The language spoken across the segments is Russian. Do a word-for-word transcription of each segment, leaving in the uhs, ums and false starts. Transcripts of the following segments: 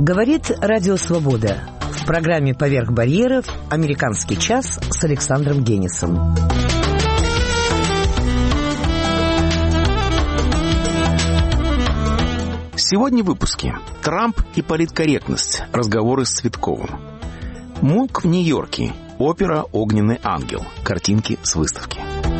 Говорит Радио Свобода. В программе «Поверх барьеров» «Американский час» с Александром Генисом. Сегодня в выпуске. Трамп и политкорректность. Разговоры с Цветковым. МУК в Нью-Йорке. Опера «Огненный ангел». Картинки с выставки.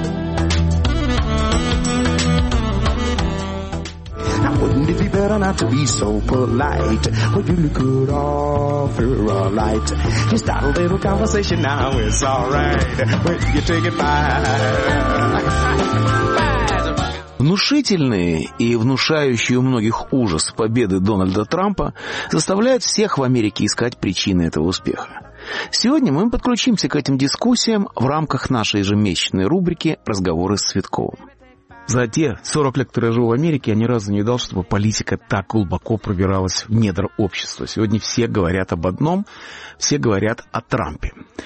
Wouldn't it be better not to be so polite? Well, you could offer a light. You start a little conversation now, it's alright. Well, you take it fine. Внушительные и внушающие у многих ужас победы Дональда Трампа заставляют всех в Америке искать причины этого успеха. Сегодня мы подключимся к этим дискуссиям в рамках нашей ежемесячной рубрики «Разговоры с Цветковым». За те сорок лет, которые я живу в Америке, я ни разу не видал, чтобы политика так глубоко пробиралась в недра общества. Сегодня все говорят об одном, все говорят о Трампе.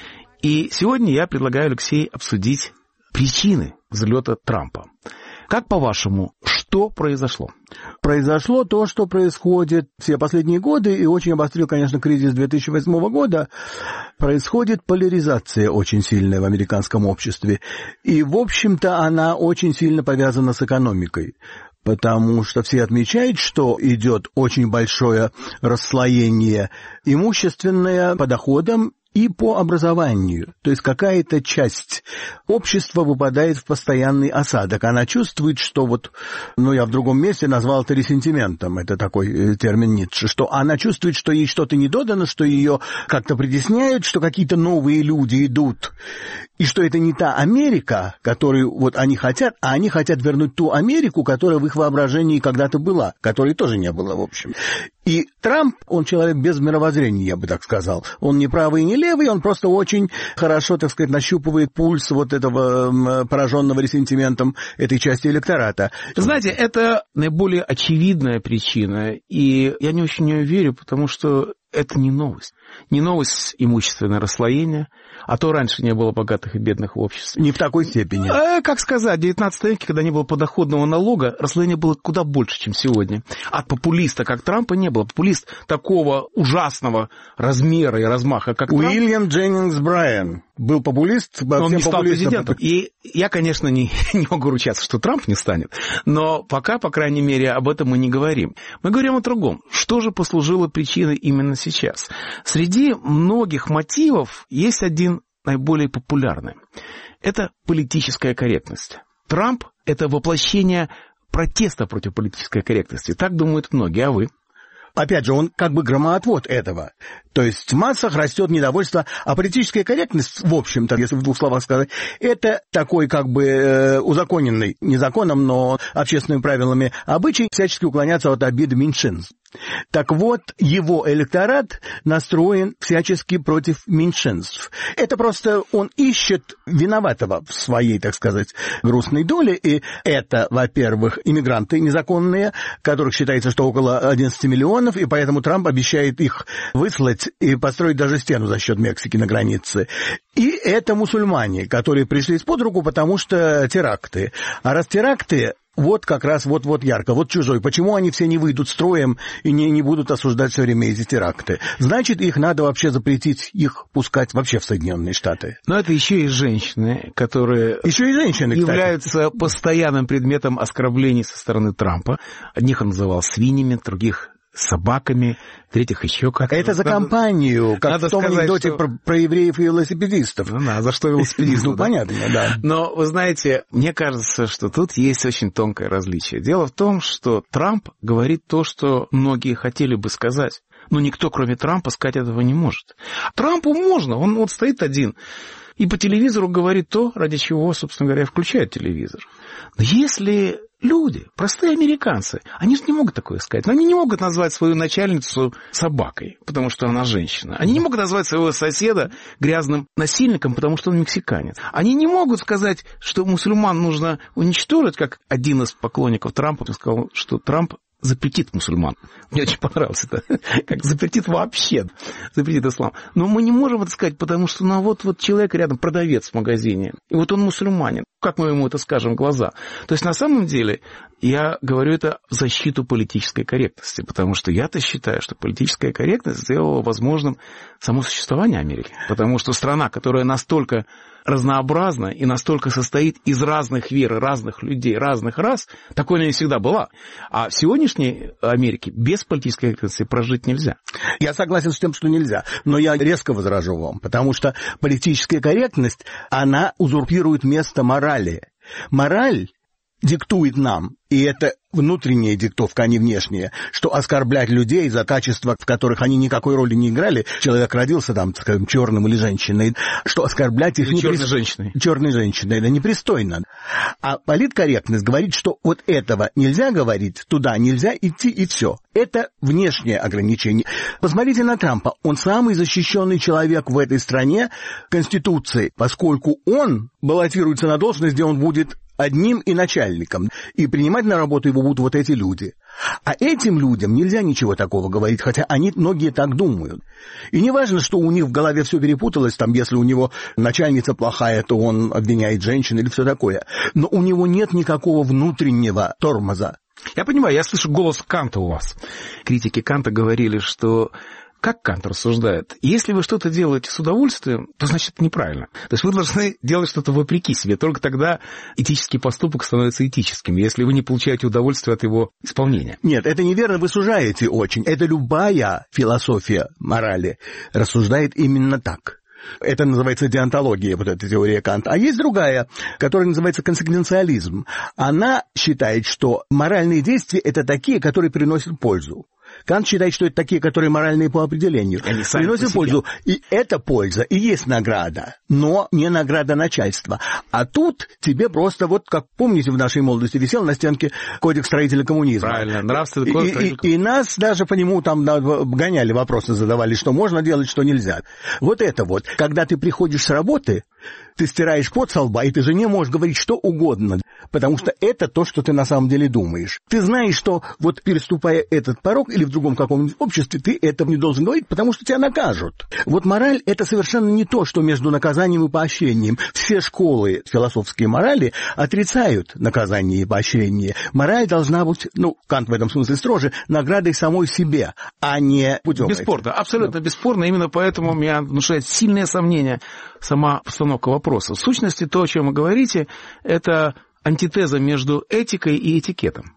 И сегодня я предлагаю, Алексей, обсудить причины взлета Трампа. Как, по-вашему, что произошло? Произошло то, что происходит все последние годы, и очень обострил, конечно, кризис две тысячи восьмого года. Происходит поляризация очень сильная в американском обществе. И, в общем-то, она очень сильно повязана с экономикой. Потому что все отмечают, что идет очень большое расслоение имущественное по доходам и по образованию. То есть какая-то часть общества выпадает в постоянный осадок. Она чувствует, что вот, ну я в другом месте назвал это ресентиментом, это такой термин Ницше, что она чувствует, что ей что-то недодано, что ее как-то притесняют, что какие-то новые люди идут, и что это не та Америка, которую вот они хотят, а они хотят вернуть ту Америку, которая в их воображении когда-то была, которой тоже не было, в общем. И Трамп, он человек без мировоззрения, я бы так сказал. Он не правый, не левый, он просто очень хорошо, так сказать, нащупывает пульс вот этого пораженного ресентиментом этой части электората. Знаете, это наиболее очевидная причина, и я не очень в нее верю, потому что это не новость. Не новость имущественное расслоение, а то раньше не было богатых и бедных в обществе. Не в такой степени. А, как сказать, в девятнадцатом веке, когда не было подоходного налога, расслоение было куда больше, чем сегодня. От популиста, как Трампа, не было. Популист такого ужасного размера и размаха, как Уильям Трамп. Дженнингс Брайан был популист, он не стал президентом. И я, конечно, не, не могу ручаться, что Трамп не станет, но пока, по крайней мере, об этом мы не говорим. Мы говорим о другом. Что же послужило причиной именно сейчас? Среди многих мотивов есть один наиболее популярный. Это политическая корректность. Трамп – это воплощение протеста против политической корректности. Так думают многие, а вы? Опять же, он как бы громоотвод этого. То есть в массах растет недовольство, а политическая корректность, в общем-то, если в двух словах сказать, это такой как бы э, узаконенный, не законом, но общественными правилами обычай всячески уклоняться от обид меньшинств. Так вот, его электорат настроен всячески против меньшинств. Это просто он ищет виноватого в своей, так сказать, грустной доле. И это, во-первых, иммигранты незаконные, которых считается, что около одиннадцати миллионов, и поэтому Трамп обещает их выслать и построить даже стену за счет Мексики на границе. И это мусульмане, которые пришли под руку, потому что теракты. А раз теракты... Вот как раз вот-вот ярко, вот чужой. Почему они все не выйдут строем и не, не будут осуждать все время эти теракты? Значит, их надо вообще запретить, их пускать вообще в Соединенные Штаты. Но это еще и женщины, которые еще и женщины, являются кстати. постоянным предметом оскорблений со стороны Трампа. Одних он называл свиньями, других собаками, третьих еще как-то. Это за компанию, как надо в том сказать, анекдоте что... про, про евреев и велосипедистов. Ну да, за что велосипедистов? Ну, понятно, да. Но, вы знаете, мне кажется, что тут есть очень тонкое различие. Дело в том, что Трамп говорит то, что многие хотели бы сказать. Но никто, кроме Трампа, сказать этого не может. Трампу можно, он вот стоит один. И по телевизору говорит то, ради чего, собственно говоря, включает телевизор. Но если люди, простые американцы, они же не могут такое сказать. Но они не могут назвать свою начальницу собакой, потому что она женщина. Они не могут назвать своего соседа грязным насильником, потому что он мексиканец. Они не могут сказать, что мусульман нужно уничтожить, как один из поклонников Трампа сказал, что Трамп запретит мусульман. Мне очень понравилось это. Как запретит вообще. Запретит ислам. Но мы не можем это сказать, потому что ну, вот, вот человек рядом, продавец в магазине, и вот он мусульманин. Как мы ему это скажем в глаза? То есть на самом деле я говорю это в защиту политической корректности, потому что я-то считаю, что политическая корректность сделала возможным само существование Америки. Потому что страна, которая настолько разнообразна и настолько состоит из разных вер, разных людей, разных рас, такой она не всегда была. А в сегодняшней Америке без политической корректности прожить нельзя. Я согласен с тем, что нельзя, но я резко возражу вам, потому что политическая корректность, она узурпирует место морали. Мораль диктует нам, и это внутренняя диктовка, а не внешняя, что оскорблять людей за качества, в которых они никакой роли не играли, человек родился там, скажем, черным или женщиной, что оскорблять их... Черной непри... женщиной. Черной женщиной, это непристойно. А политкорректность говорит, что вот этого нельзя говорить, туда нельзя идти, и все. Это внешнее ограничение. Посмотрите на Трампа. Он самый защищенный человек в этой стране Конституцией, поскольку он баллотируется на должность, где он будет одним и начальником, и принимать на работу его будут вот эти люди. А этим людям нельзя ничего такого говорить, хотя они, многие так думают. И не важно, что у них в голове все перепуталось, там, если у него начальница плохая, то он обвиняет женщин или все такое. Но у него нет никакого внутреннего тормоза. Я понимаю, я слышу голос Канта у вас. Критики Канта говорили, что... Как Кант рассуждает? Если вы что-то делаете с удовольствием, то значит это неправильно. То есть вы должны делать что-то вопреки себе. Только тогда этический поступок становится этическим, если вы не получаете удовольствие от его исполнения. Нет, это неверно, вы сужаете очень. Это любая философия морали рассуждает именно так. Это называется деонтология, вот эта теория Канта. А есть другая, которая называется консеквенциализм. Она считает, что моральные действия – это такие, которые приносят пользу. Кант считает, что это такие, которые моральные по определению. Приносят пользу. И эта польза и есть награда, но не награда начальства. А тут тебе просто, вот как помните, в нашей молодости висел на стенке кодекс строителя коммунизма. Правильно, нравственный кодекс строителя коммунизма. И, и, и нас даже по нему там гоняли, вопросы задавали, что можно делать, что нельзя. Вот это вот. Когда ты приходишь с работы, ты стираешь пот со лба, и ты жене можешь говорить что угодно, потому что это то, что ты на самом деле думаешь. Ты знаешь, что вот переступая этот порог или в другом каком-нибудь обществе, ты этого не должен говорить, потому что тебя накажут. Вот мораль — это совершенно не то, что между наказанием и поощрением. Все школы философские морали отрицают наказание и поощрение. Мораль должна быть, ну, Кант в этом смысле строже, наградой самой себе, а не путем. Бесспорно, абсолютно да. бесспорно. Именно поэтому меня внушает сильное сомнение сама постановка вопроса. В сущности, то, о чем вы говорите, это антитеза между этикой и этикетом.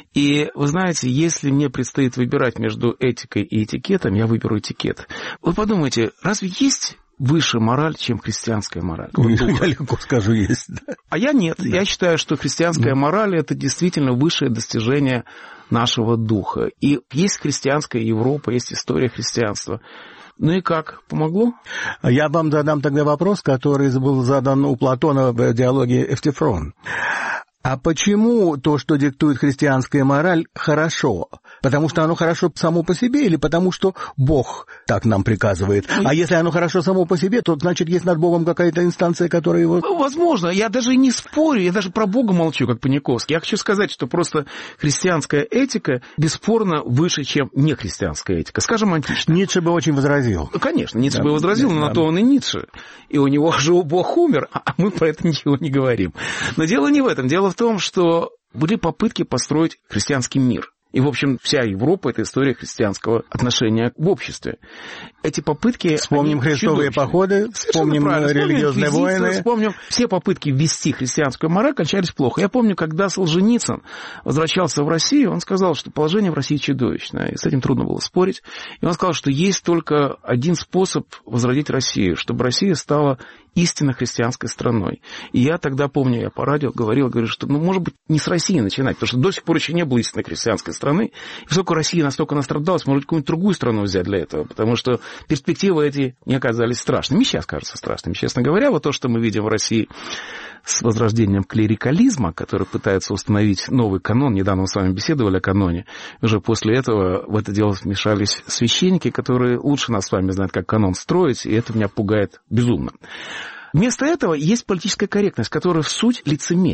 И, вы знаете, если мне предстоит выбирать между этикой и этикетом, я выберу этикет. Вы подумайте, разве есть выше мораль, чем христианская мораль? Я легко скажу, есть. Да. А я нет. Да. Я считаю, что христианская да. мораль – это действительно высшее достижение нашего духа. И есть христианская Европа, есть история христианства. Ну и как? Помогло? Я вам задам тогда вопрос, который был задан у Платона в диалоге Эвтифрон. А почему то, что диктует христианская мораль, хорошо? Потому что оно хорошо само по себе или потому что Бог так нам приказывает? А если оно хорошо само по себе, то значит есть над Богом какая-то инстанция, которая его... Возможно. Я даже не спорю, я даже про Бога молчу, как Паниковский. Я хочу сказать, что просто христианская этика бесспорно выше, чем нехристианская этика. Скажем, античная. Ницше бы очень возразил. Ну, конечно, Ницше да, бы возразил, но да. на то он и Ницше. И у него же Бог умер, а мы про это ничего не говорим. Но дело не в этом. Дело в том, что были попытки построить христианский мир. И, в общем, вся Европа – это история христианского отношения в обществе. Эти попытки... Вспомним христовые походы, вспомним религиозные войны. Вспомним все попытки ввести христианскую мораль кончались плохо. Я помню, когда Солженицын возвращался в Россию, он сказал, что положение в России чудовищное, и с этим трудно было спорить. И он сказал, что есть только один способ возродить Россию, чтобы Россия стала истинно христианской страной. И я тогда, помню, я по радио говорил, говорю, что, ну, может быть, не с России начинать, потому что до сих пор еще не было истинно христианской страны. И поскольку Россия настолько настрадалась, может, какую-нибудь другую страну взять для этого, потому что перспективы эти не оказались страшными. Сейчас кажутся страшными, честно говоря. Вот то, что мы видим в России с возрождением клерикализма, который пытается установить новый канон. Недавно мы с вами беседовали о каноне. Уже после этого в это дело вмешались священники, которые лучше нас с вами знают, как канон строить, и это меня пугает безумно. Вместо этого есть политическая корректность, которая в суть лицемерия.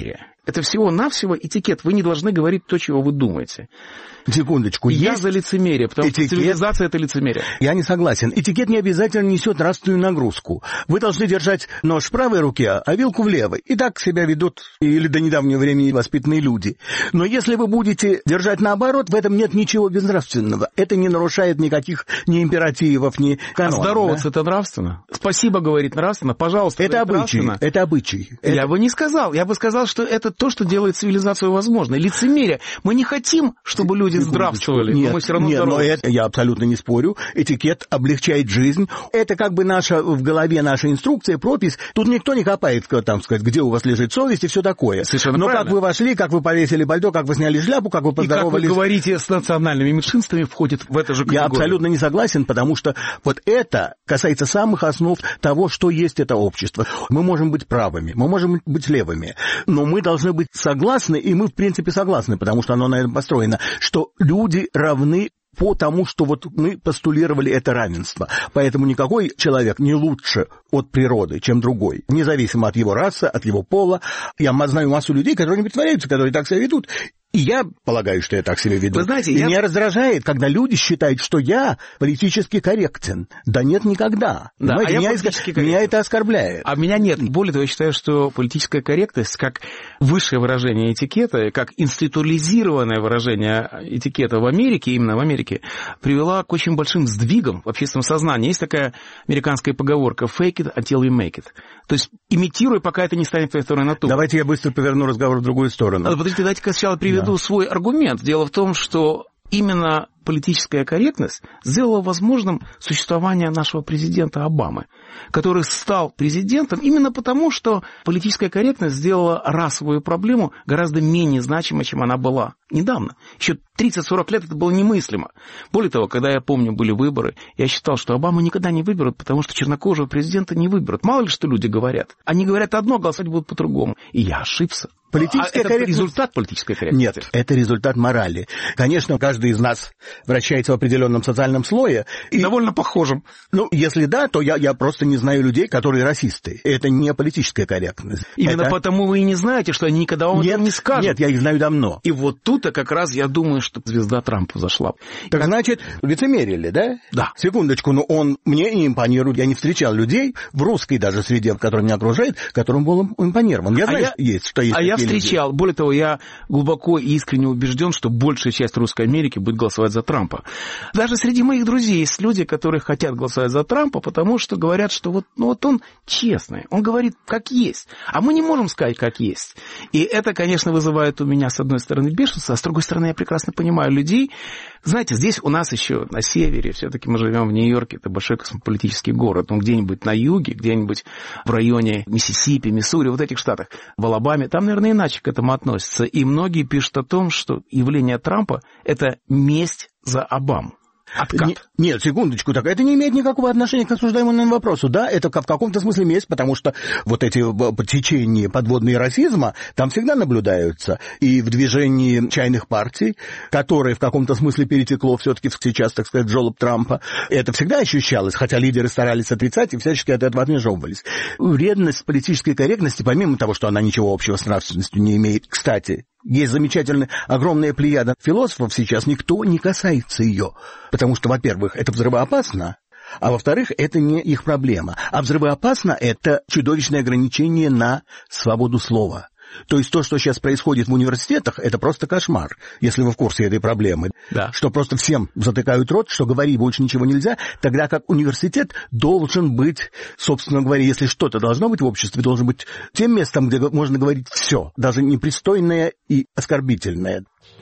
Это всего-навсего этикет. Вы не должны говорить то, чего вы думаете. Секундочку. Я есть за лицемерие, потому этикет... что цивилизация — это лицемерие. Я не согласен. Этикет не обязательно несет нравственную нагрузку. Вы должны держать нож в правой руке, а вилку в левой. И так себя ведут или до недавнего времени воспитанные люди. Но если вы будете держать наоборот, в этом нет ничего безнравственного. Это не нарушает никаких ни императивов, ни канонов. А здороваться — да? это нравственно? Спасибо говорить нравственно, пожалуйста. Это обычай. Нравственно. Это обычай. Я это... бы не сказал. Я бы сказал, что это то, что делает цивилизацию возможной. Лицемерие. Мы не хотим, чтобы люди здравствовали, нет, но мы все равно нет, но здоровы. это, я абсолютно не спорю. Этикет облегчает жизнь. Это как бы наша, в голове наша инструкция, пропись. Тут никто не копает, там сказать, где у вас лежит совесть и все такое. Совершенно но правильно. как вы вошли, как вы повесили пальто, как вы сняли шляпу, как вы поздоровались. И как вы говорите с национальными меньшинствами, входит в эту же категорию. Я абсолютно не согласен, потому что вот это касается самых основ того, что есть это общество. Мы можем быть правыми, мы можем быть левыми, но мы должны быть согласны, и мы в принципе согласны, потому что оно на этом построено, что люди равны по тому, что вот мы постулировали это равенство. Поэтому никакой человек не лучше от природы, чем другой, независимо от его расы, от его пола. Я знаю массу людей, которые не притворяются, которые так себя ведут. И я полагаю, что я так себя веду. Вы знаете, и я... меня раздражает, когда люди считают, что я политически корректен. Да нет, никогда. Да, а я меня, политически это... меня это оскорбляет. А меня нет. Более того, я считаю, что политическая корректность, как высшее выражение этикета, как институализированное выражение этикета в Америке, именно в Америке, привела к очень большим сдвигам в общественном сознании. Есть такая американская поговорка «fake it until you make it». То есть имитируй, пока это не станет твоей второй натурой. Давайте я быстро поверну разговор в другую сторону. Подождите, давайте-ка сначала приведу да. свой аргумент. Дело в том, что именно политическая корректность сделала возможным существование нашего президента Обамы, который стал президентом именно потому, что политическая корректность сделала расовую проблему гораздо менее значимой, чем она была недавно. Еще тридцать-сорок лет это было немыслимо. Более того, когда я помню, были выборы, я считал, что Обаму никогда не выберут, потому что чернокожего президента не выберут. Мало ли что люди говорят. Они говорят одно, голосовать будут по-другому. И я ошибся. Политическая а корректность... это результат политической корректности? Нет, это результат морали. Конечно, каждый из нас вращается в определенном социальном слое. И... Довольно похожим. Ну, если да, то я, я просто не знаю людей, которые расисты. Это не политическая корректность. Именно это... потому вы и не знаете, что они никогда вам нет, этого не скажут. Нет, я их знаю давно. И вот тут-то как раз я думаю, что звезда Трампа взошла. Так как... значит, лицемерили, да? Да. Секундочку, но он мне не импонирует. Я не встречал людей в русской даже среде, в которой меня окружает, которым был импонирован. Я а знаю, я... что есть, что есть А я встречал. Люди. Более того, я глубоко и искренне убежден, что большая часть русской Америки будет голосовать за Трампа. Даже среди моих друзей есть люди, которые хотят голосовать за Трампа, потому что говорят, что вот, ну вот он честный, он говорит как есть, а мы не можем сказать как есть. И это, конечно, вызывает у меня, с одной стороны, бешенство, а с другой стороны, я прекрасно понимаю людей. Знаете, здесь у нас еще на севере, все-таки мы живем в Нью-Йорке, это большой космополитический город, ну где-нибудь на юге, где-нибудь в районе Миссисипи, Миссури, вот этих штатах, в Алабаме, там, наверное, иначе к этому относятся. И многие пишут о том, что явление Трампа – это месть за Обаму. Откат. Не, нет, секундочку, так это не имеет никакого отношения к обсуждаемому вопросу. Да, это в каком-то смысле месть, потому что вот эти течения подводные расизма там всегда наблюдаются. И в движении чайных партий, которое в каком-то смысле перетекло все-таки сейчас, так сказать, в жёлоб Трампа, это всегда ощущалось, хотя лидеры старались отрицать и всячески от этого отмежевывались. Вредность политической корректности, помимо того, что она ничего общего с нравственностью не имеет, кстати, есть замечательная, огромная плеяда философов сейчас, никто не касается ее. Потому что, во-первых, это взрывоопасно, а во-вторых, это не их проблема. А взрывоопасно – это чудовищное ограничение на свободу слова. То есть то, что сейчас происходит в университетах, это просто кошмар, если вы в курсе этой проблемы. Да. Что просто всем затыкают рот, что говорить больше ничего нельзя, тогда как университет должен быть, собственно говоря, если что-то должно быть в обществе, должен быть тем местом, где можно говорить все, даже непристойное и оскорбительное.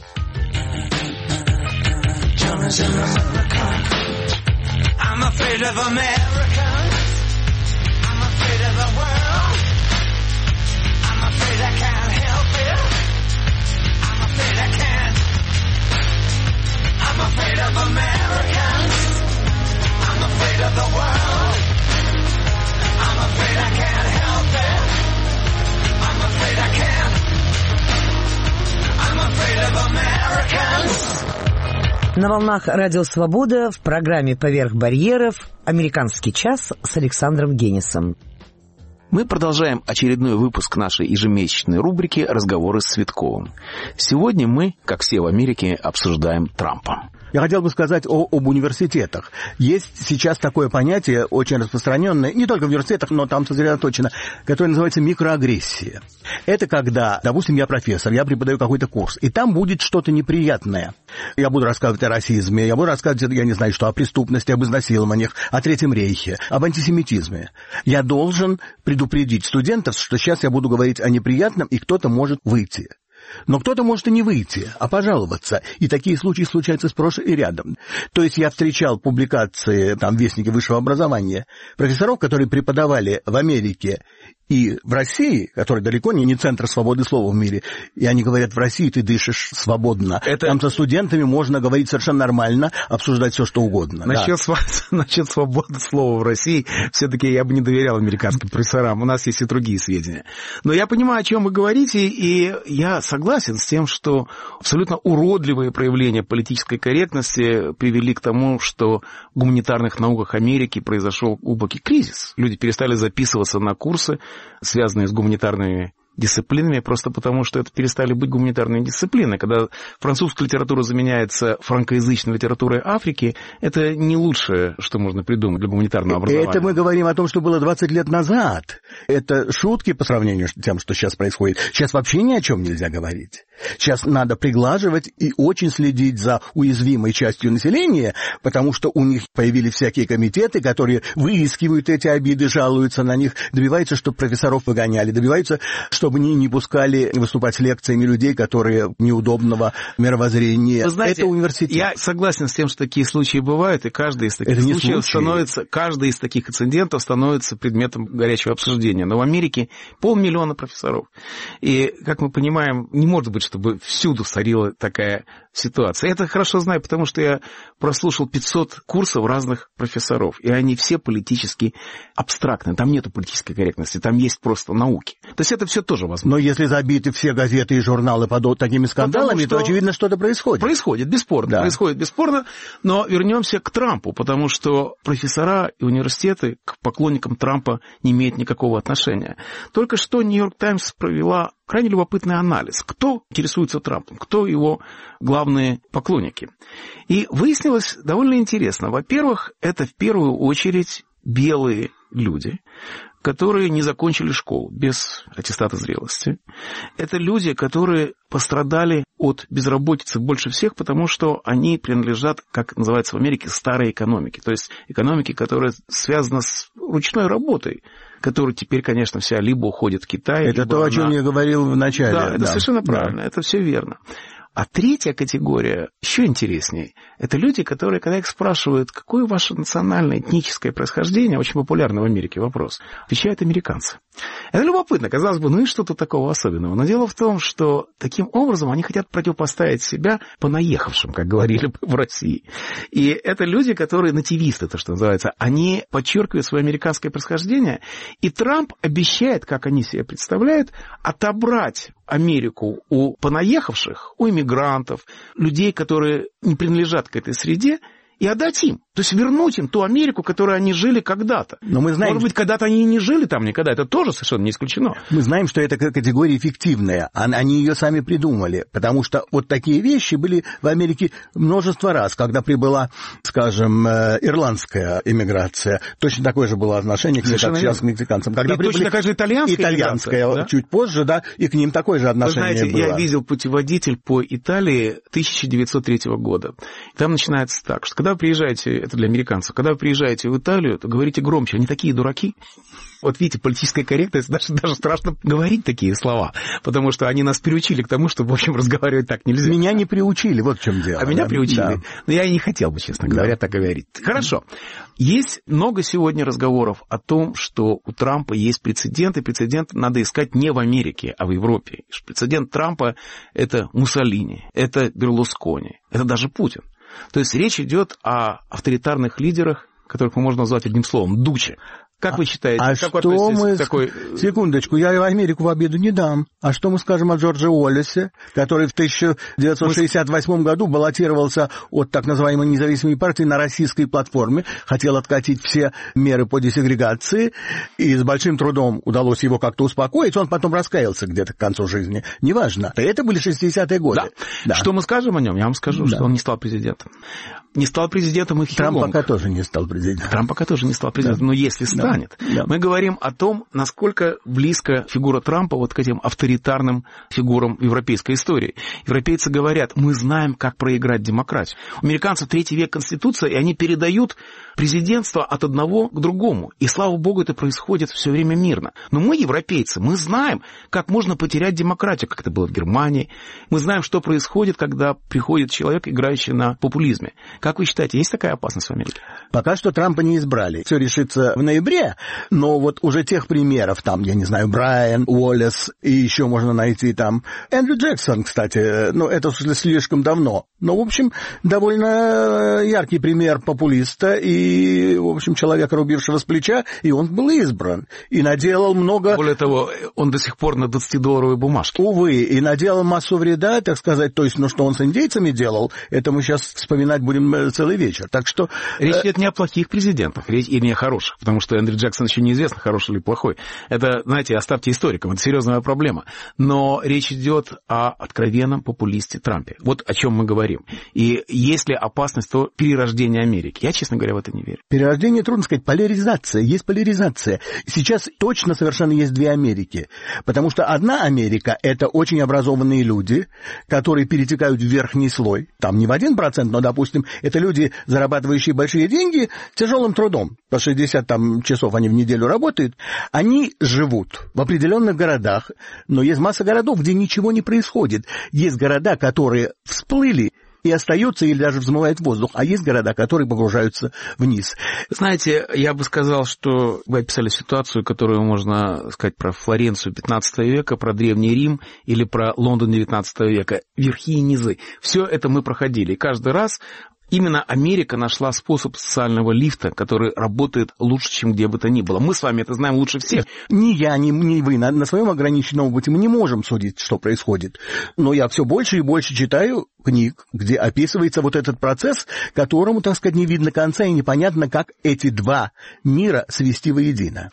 I can't help it. I'm afraid I can't. I'm afraid of Americans. I'm afraid of the world. I'm afraid I can't help it. I'm afraid I can't. I'm afraid of Americans. На волнах Радио Свобода в программе «Поверх барьеров» «Американский час» с Александром Генисом. Мы продолжаем очередной выпуск нашей ежемесячной рубрики «Разговоры с Цветковым». Сегодня мы, как все в Америке, обсуждаем Трампа. Я хотел бы сказать о, об университетах. Есть сейчас такое понятие, очень распространенное, не только в университетах, но там сосредоточено, которое называется микроагрессия. Это когда, допустим, я профессор, я преподаю какой-то курс, и там будет что-то неприятное. Я буду рассказывать о расизме, я буду рассказывать, я не знаю, что, о преступности, об изнасилованиях, о Третьем рейхе, об антисемитизме. Я должен предупредить студентов, что сейчас я буду говорить о неприятном, и кто-то может выйти. Но кто-то может и не выйти, а пожаловаться. И такие случаи случаются сплошь и рядом. То есть я встречал публикации, там, вестники высшего образования, профессоров, которые преподавали в Америке и в России, который далеко не, не центр свободы слова в мире, и они говорят, в России ты дышишь свободно. Это... Там со студентами можно говорить совершенно нормально, обсуждать все, что угодно. Насчет, да. св... Насчет свободы слова в России, все-таки я бы не доверял американским профессорам, у нас есть и другие сведения. Но я понимаю, о чем вы говорите, и я согласен с тем, что абсолютно уродливые проявления политической корректности привели к тому, что в гуманитарных науках Америки произошел глубокий кризис. Люди перестали записываться на курсы, связанные с гуманитарными дисциплинами, просто потому, что это перестали быть гуманитарные дисциплины. Когда французская литература заменяется франкоязычной литературой Африки, это не лучшее, что можно придумать для гуманитарного образования. Это мы говорим о том, что было двадцать лет назад. Это шутки по сравнению с тем, что сейчас происходит. Сейчас вообще ни о чем нельзя говорить. Сейчас надо приглаживать и очень следить за уязвимой частью населения, потому что у них появились всякие комитеты, которые выискивают эти обиды, жалуются на них, добиваются, чтобы профессоров выгоняли, добиваются, чтобы они не пускали выступать с лекциями людей, которые неудобного мировоззрения. Вы знаете, это университет. Я согласен с тем, что такие случаи бывают, и каждый из таких случаев становится, каждый из таких инцидентов становится предметом горячего обсуждения. Но в Америке полмиллиона профессоров. И, как мы понимаем, не может быть, чтобы всюду царила такая ситуация. Я это хорошо знаю, потому что я прослушал пятьсот курсов разных профессоров, и они все политически абстрактны. Там нету политической корректности, там есть просто науки. То есть это все тоже возможно. Но если забиты все газеты и журналы под такими скандалами, то, очевидно, что-то происходит. Происходит, бесспорно. Да. Происходит бесспорно. Но вернемся к Трампу, потому что профессора и университеты к поклонникам Трампа не имеют никакого отношения. Только что Нью-Йорк Таймс провела крайне любопытный анализ. Кто интересуется Трампом? Кто его главные поклонники? И выяснилось довольно интересно. Во-первых, это в первую очередь белые люди, которые не закончили школу без аттестата зрелости. Это люди, которые пострадали от безработицы больше всех, потому что они принадлежат, как называется в Америке, старой экономике. То есть экономике, которая связана с ручной работой, которая теперь, конечно, вся либо уходит в Китай. Это то, она... о чем я говорил в начале. Да, это да. совершенно правильно, да. Это все верно. А третья категория, еще интереснее, это люди, которые, когда их спрашивают, какое ваше национальное, этническое происхождение, очень популярный в Америке вопрос, отвечают американцы. Это любопытно, казалось бы, ну и что тут такого особенного? Но дело в том, что таким образом они хотят противопоставить себя понаехавшим, как говорили бы в России. И это люди, которые нативисты, то, что называется, они подчеркивают свое американское происхождение, и Трамп обещает, как они себе представляют, отобрать Америку у понаехавших, у иммигрантов, людей, которые не принадлежат к этой среде, и отдать им. То есть вернуть им ту Америку, в которой они жили когда-то. Но мы знаем, Может быть, когда-то они и не жили там никогда. Это тоже совершенно не исключено. Мы знаем, что эта категория эффективная. Они ее сами придумали. Потому что вот такие вещи были в Америке множество раз. Когда прибыла, скажем, ирландская эмиграция, точно такое же было отношение к сейчас к мексиканцам. Когда и точно такая же итальянская Итальянская, да? Чуть позже, да, и к ним такое же отношение Вы знаете, было. Я видел путеводитель по Италии тысяча девятьсот третьего года. Там начинается так, что когда вы приезжаете, это для американцев, когда вы приезжаете в Италию, то говорите громче, они такие дураки. Вот видите, политическая корректность, даже, даже страшно говорить такие слова, потому что они нас приучили к тому, что, в общем, разговаривать так нельзя. Меня не приучили, вот в чем дело. А меня да? приучили. Да. Но я и не хотел бы, честно говоря, да. так говорить. Хорошо. Есть много сегодня разговоров о том, что у Трампа есть прецедент, и прецедент надо искать не в Америке, а в Европе. Прецедент Трампа – это Муссолини, это Берлускони, это даже Путин. То есть речь идет о авторитарных лидерах, которых мы можем назвать одним словом – дуче. Как вы считаете? А как что мы... к такой... Секундочку, я в Америку в обиду не дам. А что мы скажем о Джордже Уоллесе, который в тысяча девятьсот шестьдесят восьмом году баллотировался от так называемой независимой партии на российской платформе, хотел откатить все меры по десегрегации, и с большим трудом удалось его как-то успокоить, он потом раскаялся где-то к концу жизни. Неважно. Это были шестидесятые годы. Да. Да. Что мы скажем о нем? Я вам скажу, да. что он не стал президентом. Не стал президентом и Хилонг. Трамп пока тоже не стал президентом. Трамп пока тоже не стал президентом, да. но если станет. Да. Да. Мы говорим о том, насколько близко фигура Трампа вот к этим авторитарным фигурам европейской истории. Европейцы говорят, мы знаем, как проиграть демократию. У американцев третий век Конституция, и они передают президентство от одного к другому. И, слава богу, это происходит все время мирно. Но мы, европейцы, мы знаем, как можно потерять демократию, как это было в Германии. Мы знаем, что происходит, когда приходит человек, играющий на популизме. Как вы считаете, есть такая опасность в Америке? Пока что Трампа не избрали. Все решится в ноябре, но вот уже тех примеров, там, я не знаю, Брайан, Уоллес, и еще можно найти там Эндрю Джексон, кстати, ну, это слишком давно. Но, в общем, довольно яркий пример популиста и, в общем, человека, рубившего с плеча, и он был избран. И наделал много... Более того, он до сих пор на двадцатидолларовой бумажке. Увы, и наделал массу вреда, так сказать, то есть, ну, что он с индейцами делал, это мы сейчас вспоминать будем целый вечер. Так что... Речь идет не о плохих президентах, речь и не о хороших, потому что Эндрю Джексон еще неизвестно, хороший или плохой. Это, знаете, оставьте историкам, это серьезная проблема. Но речь идет о откровенном популисте Трампе. Вот о чем мы говорим. И есть ли опасность то перерождения Америки? Я, честно говоря, в это не верю. Перерождение, трудно сказать, поляризация. Есть поляризация. Сейчас точно совершенно есть две Америки. Потому что одна Америка — это очень образованные люди, которые перетекают в верхний слой. Там не в один процент, но, допустим, это люди, зарабатывающие большие деньги тяжелым трудом. По шестьдесят там, часов они в неделю работают. Они живут в определенных городах, но есть масса городов, где ничего не происходит. Есть города, которые всплыли и остаются или даже взмывают в воздух, а есть города, которые погружаются вниз. Знаете, я бы сказал, что вы описали ситуацию, которую можно сказать про Флоренцию пятнадцатого века, про Древний Рим или про Лондон девятнадцатого века. Верхи и низы. Все это мы проходили. И каждый раз именно Америка нашла способ социального лифта, который работает лучше, чем где бы то ни было. Мы с вами это знаем лучше всех. Ни я, ни, ни вы на, на своем ограниченном опыте мы не можем судить, что происходит. Но я все больше и больше читаю книг, где описывается вот этот процесс, которому, так сказать, не видно конца и непонятно, как эти два мира свести воедино.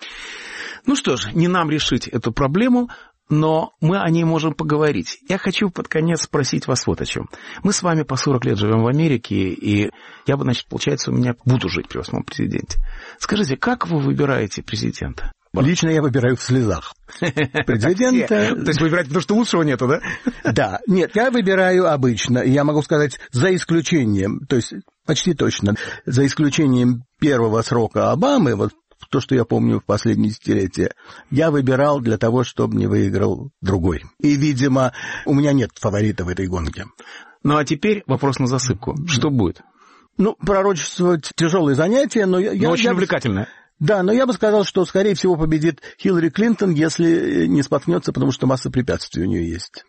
Ну что ж, не нам решить эту проблему, но мы о ней можем поговорить. Я хочу под конец спросить вас вот о чем. Мы с вами по сорок лет живем в Америке, и я бы, значит, получается, у меня буду жить при восьмом президенте. Скажите, как вы выбираете президента? Лично я выбираю в слезах. Президента... То есть выбирать, потому что лучшего нету, да? Да. Нет, я выбираю обычно. Я могу сказать, за исключением, то есть почти точно, за исключением первого срока Обамы, вот то, что я помню в последние десятилетия, я выбирал для того, чтобы не выиграл другой. И, видимо, у меня нет фаворита в этой гонке. Ну, а теперь вопрос на засыпку. Что будет? Ну, пророчествовать тяжелое занятие, но... Я, но очень я... увлекательное. Да, но я бы сказал, что, скорее всего, победит Хиллари Клинтон, если не споткнется, потому что масса препятствий у нее есть.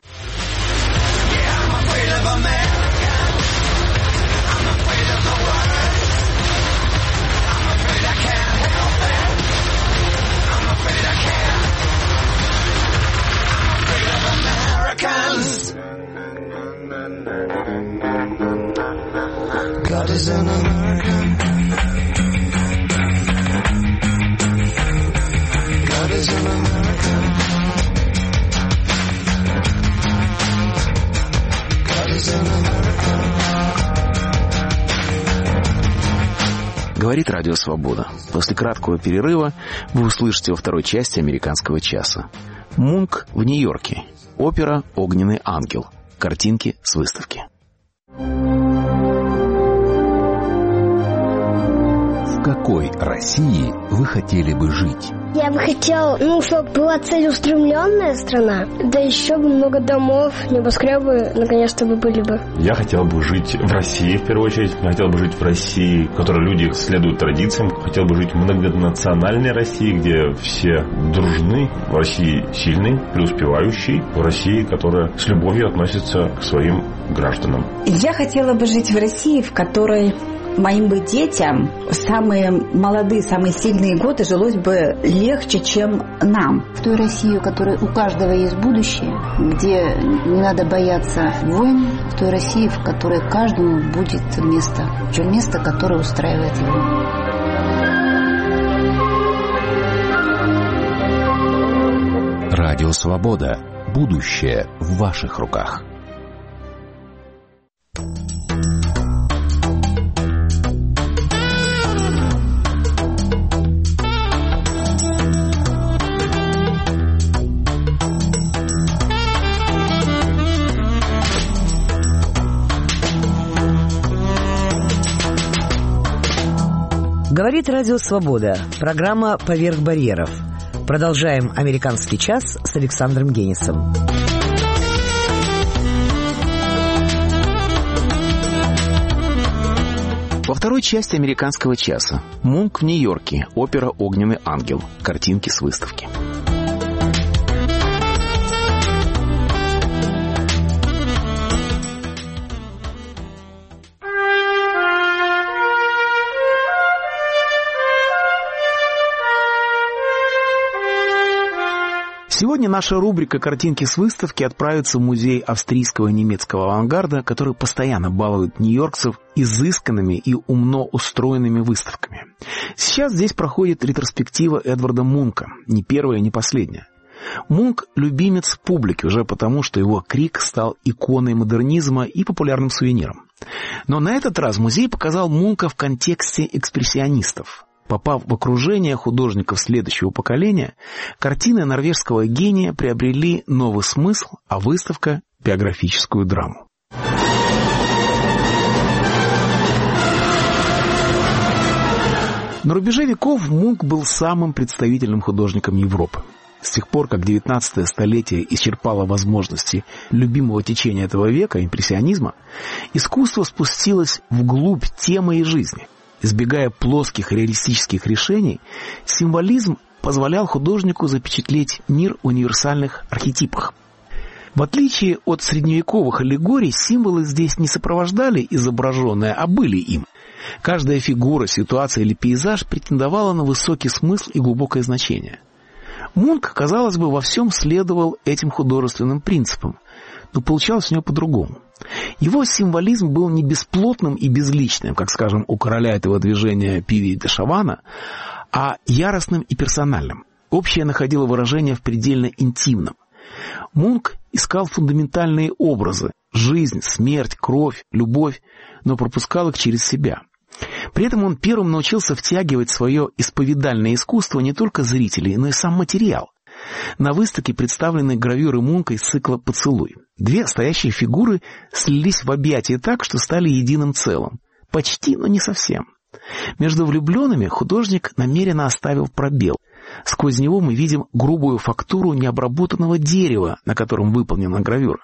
God is an American. God is an American. God is an American. Говорит Радио Свобода. После краткого перерыва вы услышите во второй части «Американского часа». Мунк в Нью-Йорке. Опера «Огненный ангел». Картинки с выставки. В какой России вы хотели бы жить? Я бы хотел, ну, чтобы была целеустремленная страна, да еще бы много домов, небоскребы, наконец-то бы были бы. Я хотел бы жить в России, в первую очередь. Я хотел бы жить в России, в которой люди следуют традициям. Хотел бы жить в многонациональной России, где все дружны. В России сильный, преуспевающий. В России, которая с любовью относится к своим гражданам. Я хотела бы жить в России, в которой моим бы детям самые молодые, самые сильные годы жилось бы легче, чем нам. В той России, у которой у каждого есть будущее, где не надо бояться войн, в той России, в которой каждому будет место, причем место, которое устраивает его. Радио Свобода. Будущее в ваших руках. Говорит Радио Свобода. Программа «Поверх барьеров». Продолжаем «Американский час» с Александром Генисом. Во второй части «Американского часа» Мунк в Нью-Йорке, опера «Огненный ангел», картинки с выставки. Сегодня наша рубрика «Картинки с выставки» отправится в музей австрийского и немецкого авангарда, который постоянно балует нью-йоркцев изысканными и умно устроенными выставками. Сейчас здесь проходит ретроспектива Эдварда Мунка, не первая, не последняя. Мунк – любимец публики уже потому, что его крик стал иконой модернизма и популярным сувениром. Но на этот раз музей показал Мунка в контексте экспрессионистов. Попав в окружение художников следующего поколения, картины норвежского гения приобрели новый смысл, а выставка – биографическую драму. На рубеже веков Мунк был самым представительным художником Европы. С тех пор, как девятнадцатое столетие исчерпало возможности любимого течения этого века, импрессионизма, искусство спустилось вглубь темы и жизни. Избегая плоских реалистических решений, символизм позволял художнику запечатлеть мир в универсальных архетипах. В отличие от средневековых аллегорий, символы здесь не сопровождали изображенное, а были им. Каждая фигура, ситуация или пейзаж претендовала на высокий смысл и глубокое значение. Мунк, казалось бы, во всем следовал этим художественным принципам, но получалось у него по-другому. Его символизм был не бесплотным и безличным, как, скажем, у короля этого движения Пиви де Шавана, а яростным и персональным. Общее находило выражение в предельно интимном. Мунк искал фундаментальные образы – жизнь, смерть, кровь, любовь, но пропускал их через себя. При этом он первым научился втягивать в свое исповедальное искусство не только зрителей, но и сам материал. На выставке представлены гравюры Мунка из цикла «Поцелуй». Две стоящие фигуры слились в объятия так, что стали единым целым. Почти, но не совсем. Между влюбленными художник намеренно оставил пробел. Сквозь него мы видим грубую фактуру необработанного дерева, на котором выполнена гравюра.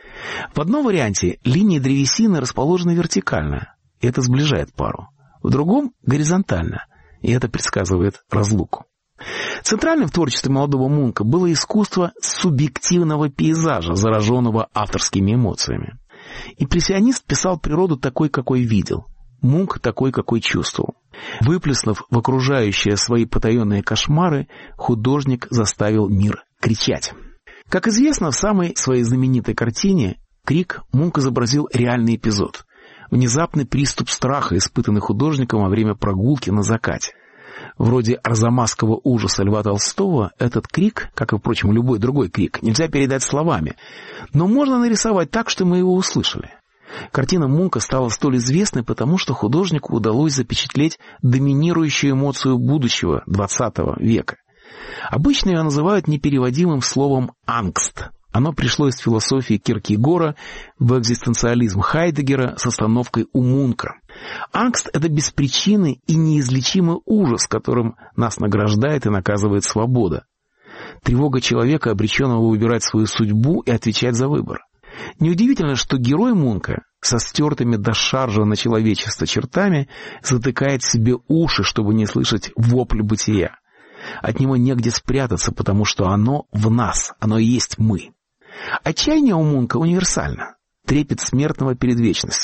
В одном варианте линии древесины расположены вертикально, и это сближает пару. В другом – горизонтально, и это предсказывает разлуку. Центральным в творчестве молодого Мунка было искусство субъективного пейзажа, зараженного авторскими эмоциями. Импрессионист писал природу такой, какой видел. Мунк такой, какой чувствовал. Выплеснув в окружающее свои потаенные кошмары, художник заставил мир кричать. Как известно, в самой своей знаменитой картине «Крик» Мунк изобразил реальный эпизод. Внезапный приступ страха, испытанный художником во время прогулки на закате. Вроде арзамасского ужаса Льва Толстого, этот крик, как и, впрочем, любой другой крик, нельзя передать словами, но можно нарисовать так, что мы его услышали. Картина Мунка стала столь известной, потому что художнику удалось запечатлеть доминирующую эмоцию будущего двадцатого века. Обычно ее называют непереводимым словом «ангст». Оно пришло из философии Киркегора в экзистенциализм Хайдеггера с остановкой у Мунка. Ангст – это беспричинный и неизлечимый ужас, которым нас награждает и наказывает свобода. Тревога человека, обреченного выбирать свою судьбу и отвечать за выбор. Неудивительно, что герой Мунка со стертыми до шаржа на человечество чертами затыкает себе уши, чтобы не слышать вопли бытия. От него негде спрятаться, потому что оно в нас, оно и есть мы. Отчаяние у Мунка универсально, трепет смертного перед вечностью.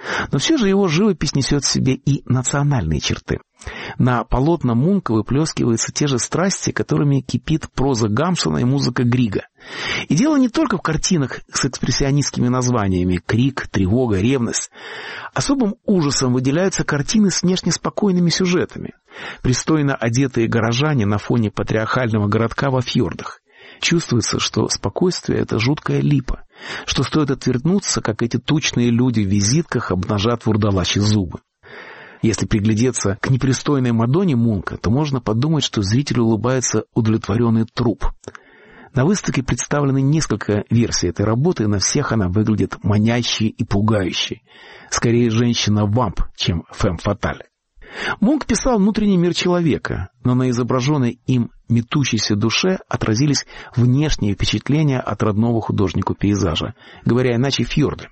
Но все же его живопись несет в себе и национальные черты. На полотна Мунка выплескиваются те же страсти, которыми кипит проза Гамсуна и музыка Грига. И дело не только в картинах с экспрессионистскими названиями «Крик», «Тревога», «Ревность». Особым ужасом выделяются картины с внешне спокойными сюжетами. Пристойно одетые горожане на фоне патриархального городка во фьордах. Чувствуется, что спокойствие — это жуткая липа, что стоит отвернуться, как эти тучные люди в визитках обнажат вурдалачьи зубы. Если приглядеться к непристойной Мадонне Мунка, то можно подумать, что зрителю улыбается удовлетворенный труп. На выставке представлены несколько версий этой работы, и на всех она выглядит манящей и пугающей. Скорее женщина-вамп, чем фemme-фаталь. Мунк писал внутренний мир человека, но на изображенной им метущейся душе отразились внешние впечатления от родного художнику пейзажа, говоря иначе, фьорды.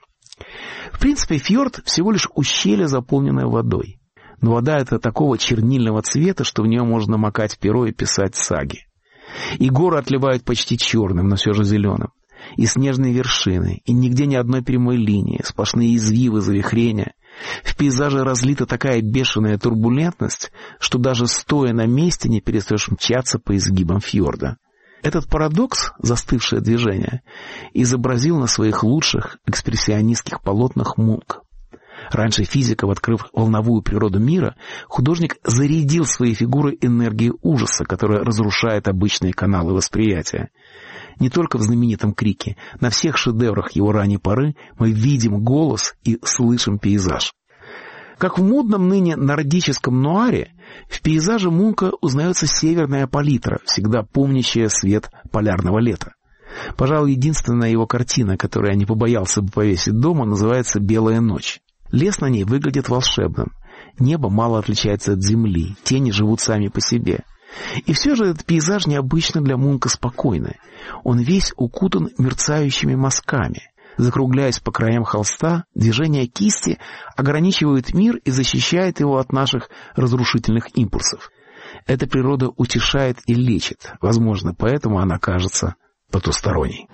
В принципе, фьорд всего лишь ущелье, заполненное водой. Но вода эта такого чернильного цвета, что в нее можно макать перо и писать саги. И горы отливают почти черным, но все же зеленым. И снежные вершины, и нигде ни одной прямой линии, сплошные извивы, завихрения. В пейзаже разлита такая бешеная турбулентность, что даже стоя на месте не перестаешь мчаться по изгибам фьорда. Этот парадокс, застывшее движение, изобразил на своих лучших экспрессионистских полотнах Мунк. Раньше физиков, открыв волновую природу мира, художник зарядил свои фигуры энергией ужаса, которая разрушает обычные каналы восприятия. Не только в знаменитом «Крике», на всех шедеврах его ранней поры мы видим голос и слышим пейзаж. Как в модном ныне нордическом нуаре, в пейзаже Мунка узнается северная палитра, всегда помнящая свет полярного лета. Пожалуй, единственная его картина, которую я не побоялся бы повесить дома, называется «Белая ночь». Лес на ней выглядит волшебным. Небо мало отличается от земли, тени живут сами по себе. И все же этот пейзаж необычно для Мунка спокойный. Он весь укутан мерцающими мазками. Закругляясь по краям холста, движения кисти ограничивают мир и защищают его от наших разрушительных импульсов. Эта природа утешает и лечит. Возможно, поэтому она кажется потусторонней.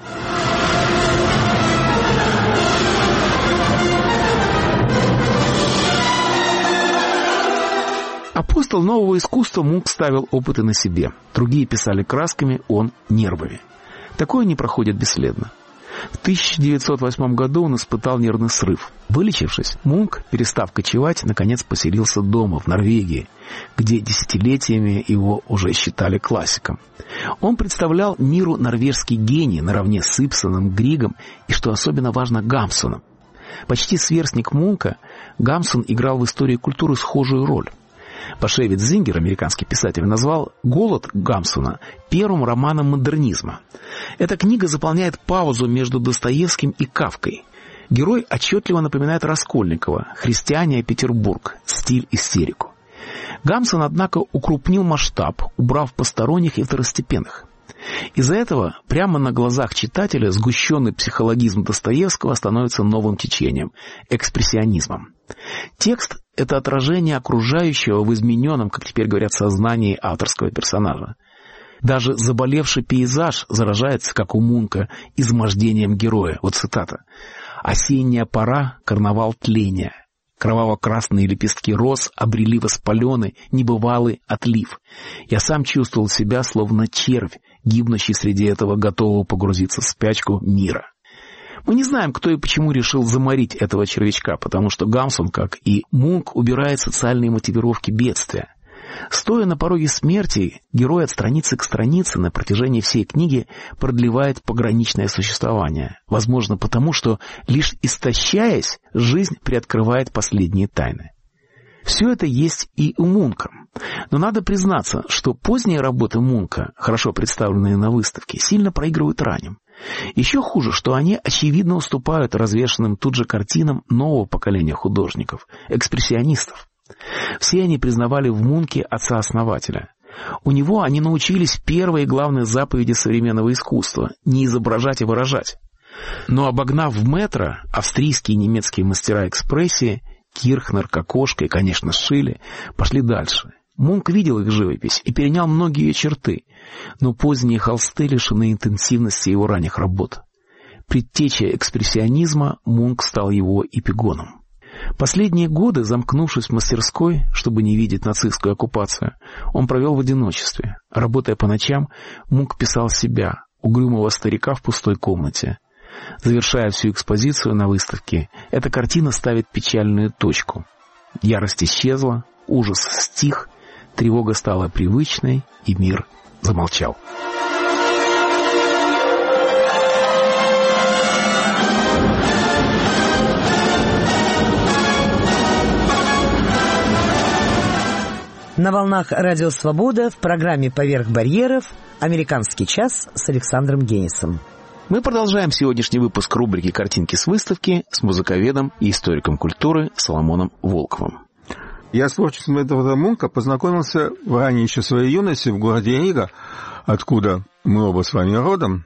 Апостол нового искусства Мунк ставил опыты на себе. Другие писали красками, он — нервами. Такое не проходит бесследно. В тысяча девятьсот восьмом году он испытал нервный срыв. Вылечившись, Мунк, перестав кочевать, наконец поселился дома, в Норвегии, где десятилетиями его уже считали классиком. Он представлял миру норвежский гений наравне с Ибсеном, Григом и, что особенно важно, Гамсуном. Почти сверстник Мунка, Гамсун играл в истории культуры схожую роль. Пашевиц Зингер, американский писатель, назвал «Голод» Гамсуна первым романом модернизма. Эта книга заполняет паузу между Достоевским и Кафкой. Герой отчетливо напоминает Раскольникова, «Христиане, Петербург», стиль истерику. Гамсун, однако, укрупнил масштаб, убрав посторонних и второстепенных. Из-за этого прямо на глазах читателя сгущенный психологизм Достоевского становится новым течением – экспрессионизмом. Текст – это отражение окружающего в измененном, как теперь говорят, сознании авторского персонажа. Даже заболевший пейзаж заражается, как у Мунка, измождением героя. Вот цитата. «Осенняя пора, карнавал тления. Кроваво-красные лепестки роз обрели воспаленный, небывалый отлив. Я сам чувствовал себя, словно червь, гибнущий среди этого готового погрузиться в спячку мира». Мы не знаем, кто и почему решил заморить этого червячка, потому что Гамсун, как и Мунк, убирает социальные мотивировки бедствия. Стоя на пороге смерти, герой от страницы к странице на протяжении всей книги продлевает пограничное существование. Возможно, потому что, лишь истощаясь, жизнь приоткрывает последние тайны. Все это есть и у Мунка. Но надо признаться, что поздние работы Мунка, хорошо представленные на выставке, сильно проигрывают ранним. Еще хуже, что они очевидно уступают развешанным тут же картинам нового поколения художников, экспрессионистов. Все они признавали в Мунке отца-основателя. У него они научились первой и главной заповеди современного искусства – не изображать и выражать. Но обогнав в метро австрийские и немецкие мастера экспрессии, Кирхнер, Кокошка и, конечно, Шилле, пошли дальше. Мунк видел их живопись и перенял многие ее черты, но поздние холсты лишены интенсивности его ранних работ. Предтеча экспрессионизма, Мунк стал его эпигоном. Последние годы, замкнувшись в мастерской, чтобы не видеть нацистскую оккупацию, он провел в одиночестве. Работая по ночам, Мунк писал себя, угрюмого старика в пустой комнате. Завершая всю экспозицию на выставке, эта картина ставит печальную точку. Ярость исчезла, ужас стих, тревога стала привычной, и мир замолчал. На волнах Радио Свобода в программе «Поверх барьеров» «Американский час» с Александром Генисом. Мы продолжаем сегодняшний выпуск рубрики «Картинки с выставки» с музыковедом и историком культуры Соломоном Волковым. Я с творчеством этого Мунка познакомился в ранней еще своей юности в городе Рига, откуда мы оба с вами родом.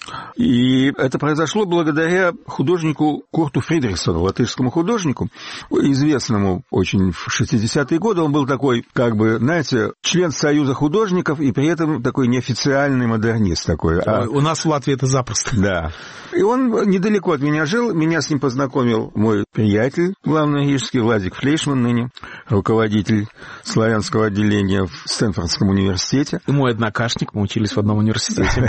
И это произошло благодаря художнику Курту Фридрихсону, латышскому художнику, известному очень в шестидесятые годы. Он был такой, как бы, знаете, член Союза художников и при этом такой неофициальный модернист такой. А... У нас в Латвии это запросто. Да. И он недалеко от меня жил. Меня с ним познакомил мой приятель, главный рижский, Владик Флейшман, ныне руководитель славянского отделения в Стэнфордском университете. И мой однокашник, мы учились в одном университете.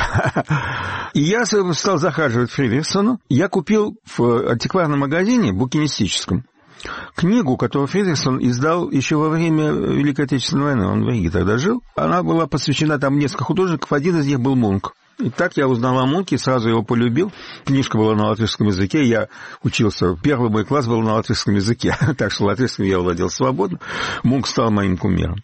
И я стал захаживать к Фридрихсону. Я купил в антикварном магазине, букинистическом, книгу, которую Фридрихсон издал еще во время Великой Отечественной войны. Он в Риге тогда жил. Она была посвящена там несколько художников. Один из них был Мунк. И так я узнал о Мунке, сразу его полюбил. Книжка была на латышском языке. Я учился, первый мой класс был на латышском языке. Так что латышским я владел свободно. Мунк стал моим кумиром.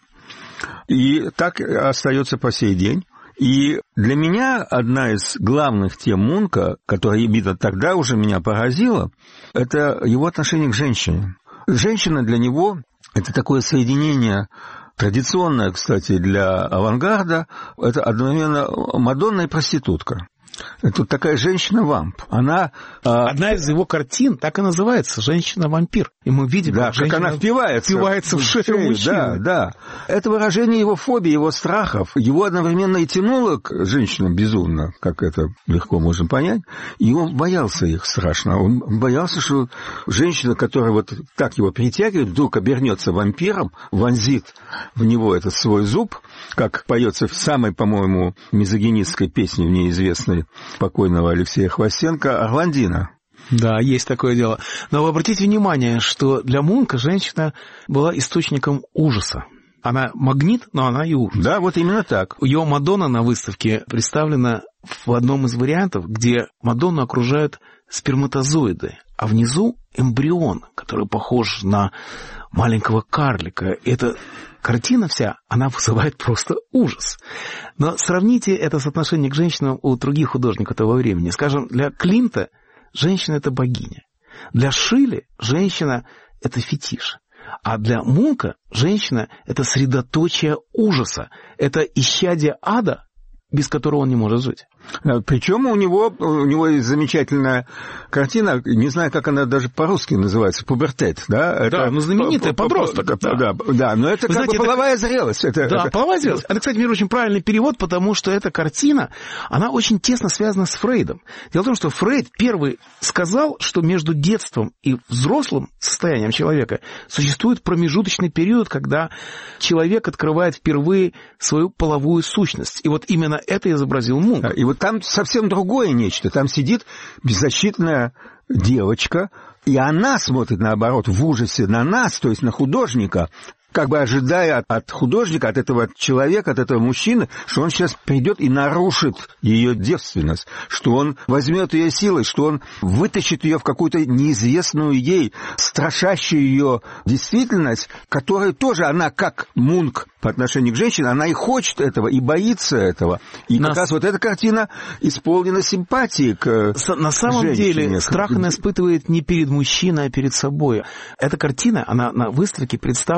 И так остается по сей день. И для меня одна из главных тем Мунка, которая, видно, тогда уже меня поразила, это его отношение к женщине. Женщина для него – это такое соединение, традиционное, кстати, для авангарда, это одновременно Мадонна и проститутка. Это такая женщина-вамп. Она... Одна из его картин так и называется «Женщина-вампир». И мы видим, да, как, как она впивается, впивается в шею, шею мужчины. Да, да. Это выражение его фобии, его страхов. Его одновременно и тянуло к женщинам безумно, как это легко можно понять. И он боялся их страшно. Он боялся, что женщина, которая вот так его притягивает, вдруг обернется вампиром, вонзит в него этот свой зуб, как поется в самой, по-моему, мизогинистской песне в ней известной покойного Алексея Хвостенко «Орландина». Да, есть такое дело. Но вы обратите внимание, что для Мунка женщина была источником ужаса. Она магнит, но она и ужас. Да, вот именно так. Ее Мадонна на выставке представлена в одном из вариантов, где Мадонну окружают сперматозоиды, а внизу эмбрион, который похож на маленького карлика. Это... Картина вся, она вызывает просто ужас. Но сравните это соотношение к женщинам у других художников того времени. Скажем, для Климта женщина – это богиня. Для Шилли женщина – это фетиш. А для Мунка женщина – это средоточие ужаса. Это исчадие ада, без которого он не может жить. Причем у него, у него есть замечательная картина, не знаю, как она даже по-русски называется, «Пубертет». Да, это, да, ну знаменитая, подросток. Да, да, да, но это Вы как знаете, бы половая это... зрелость. Это, да, это... половая зрелость. Это, кстати, очень правильный перевод, потому что эта картина, она очень тесно связана с Фрейдом. Дело в том, что Фрейд первый сказал, что между детством и взрослым состоянием человека существует промежуточный период, когда человек открывает впервые свою половую сущность. И вот именно это изобразил Мунк. И вот там совсем другое нечто. Там сидит беззащитная девочка, и она смотрит, наоборот, в ужасе на нас, то есть на художника, как бы ожидая от художника, от этого человека, от этого мужчины, что он сейчас придет и нарушит ее девственность, что он возьмет ее силой, что он вытащит ее в какую-то неизвестную ей, страшащую ее действительность, которая тоже, она как Мунк по отношению к женщине, она и хочет этого, и боится этого. И Нас... как раз вот эта картина исполнена симпатией к С- На самом женщине. деле страх она испытывает не перед мужчиной, а перед собой. Эта картина, она на выставке представлена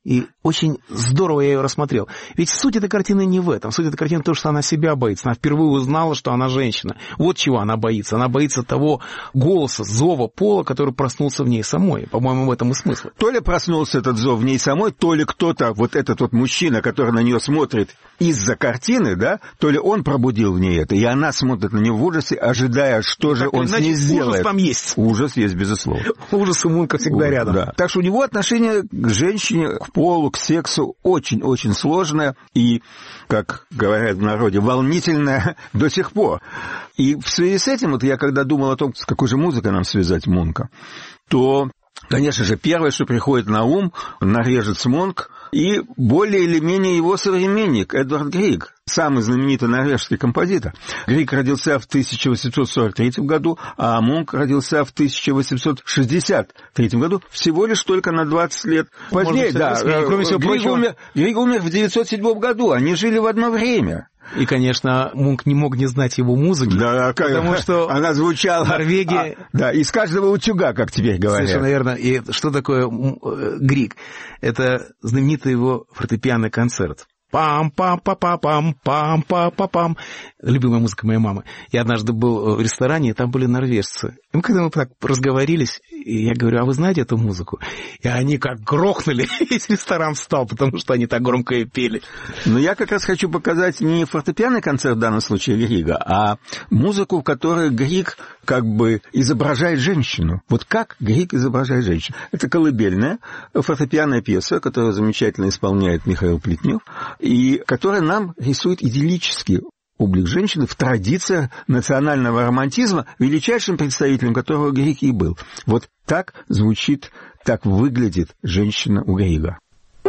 И очень здорово я ее рассмотрел. Ведь суть этой картины не в этом. Суть этой картины в том, что она себя боится. Она впервые узнала, что она женщина. Вот чего она боится. Она боится того голоса, зова пола, который проснулся в ней самой. По-моему, в этом и смысл. То ли проснулся этот зов в ней самой, то ли кто-то, вот этот вот мужчина, который на нее смотрит из-за картины, да, то ли он пробудил в ней это, и она смотрит на него в ужасе, ожидая, что же он с ней сделает. Ужас там есть. Ужас есть, безусловно. Ужас у Мунка всегда рядом. Да. Так что у него отношение к женщине, к полу, к сексу очень-очень сложное и, как говорят в народе, волнительное до сих пор. И в связи с этим, вот я когда думал о том, с какой же музыкой нам связать Мунка, то, конечно же, первое, что приходит на ум, норвежец Мунк и более или менее его современник Эдвард Григ, самый знаменитый норвежский композитор. Григ родился в тысяча восемьсот сорок третьем году, а Мунк родился в тысяча восемьсот шестьдесят третьем году, всего лишь только на двадцать лет позднее. Да, кроме всего Григ, прочего... умер, Григ умер в девятьсот седьмом году, они жили в одно время. И, конечно, Мунк не мог не знать его музыки, да, потому что она звучала в Норвегии... А, да, из каждого утюга, как теперь говорят. Совершенно верно. И что такое Григ? Это знаменитый его фортепианный концерт. Пам-пам-па-па-пам-пам-па-па-пам. Любимая музыка моей мамы. Я однажды был в ресторане, и там были норвежцы. И мы когда мы так разговорились, и я говорю, а вы знаете эту музыку? И они как грохнули, весь ресторан встал, потому что они так громко и пели. Но я как раз хочу показать не фортепианный концерт в данном случае Грига, а музыку, в которой Григ как бы изображает женщину. Вот как Григ изображает женщину. Это колыбельная фортепианная пьеса, которую замечательно исполняет Михаил Плетнев, и которая нам рисует идиллический облик женщины в традициях национального романтизма, величайшим представителем которого Григ и был. Вот так звучит, так выглядит женщина у Грига.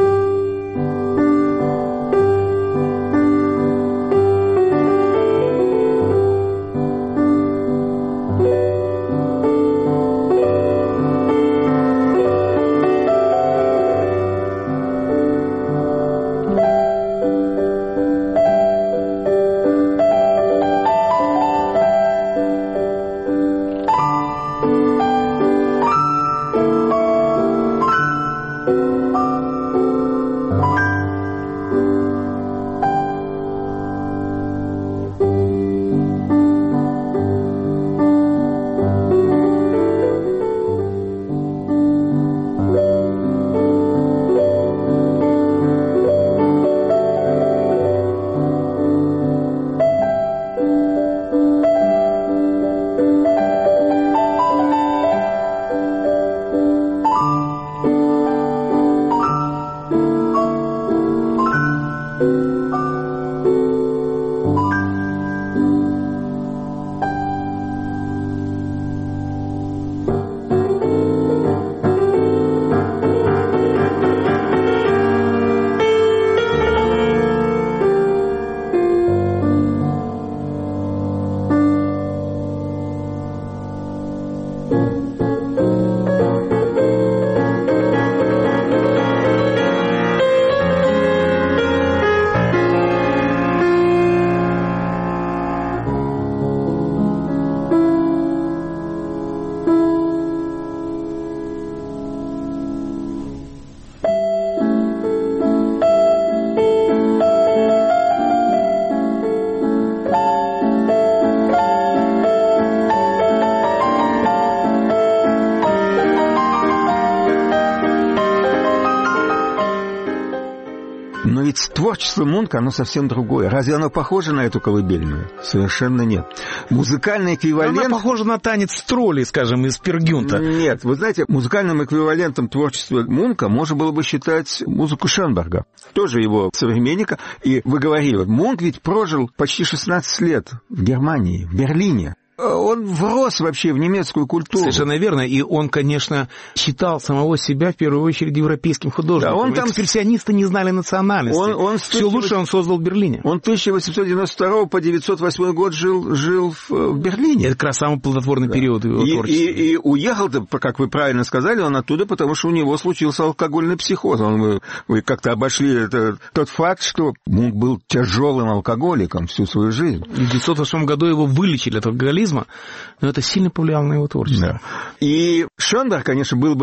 Творчество Мунка, оно совсем другое. Разве оно похоже на эту колыбельную? Совершенно нет. Музыкальный эквивалент... Она похожа на танец троллей, скажем, из Пер Гюнта. Нет, вы знаете, музыкальным эквивалентом творчества Мунка можно было бы считать музыку Шенберга, тоже его современника. И вы говорили, вот Мунк ведь прожил почти шестнадцать лет в Германии, в Берлине. Он врос вообще в немецкую культуру. Совершенно верно. И он, конечно, считал самого себя, в первую очередь, европейским художником. Да, он там... Экспрессионисты не знали национальности. Он, он Все тысяча... лучше он создал в Берлине. Он тысяча восемьсот девяносто второго по девятьсот восьмой год жил, жил в, в Берлине. Это как раз самый плодотворный да. период его и, творчества. И, и уехал-то, как вы правильно сказали, он оттуда, потому что у него случился алкогольный психоз. Он, вы, вы как-то обошли это, тот факт, что Мунк был тяжелым алкоголиком всю свою жизнь. В девятьсот восьмом году его вылечили от алкоголизма, но это сильно повлияло на его творчество. Да. И Шенберг, конечно, был бы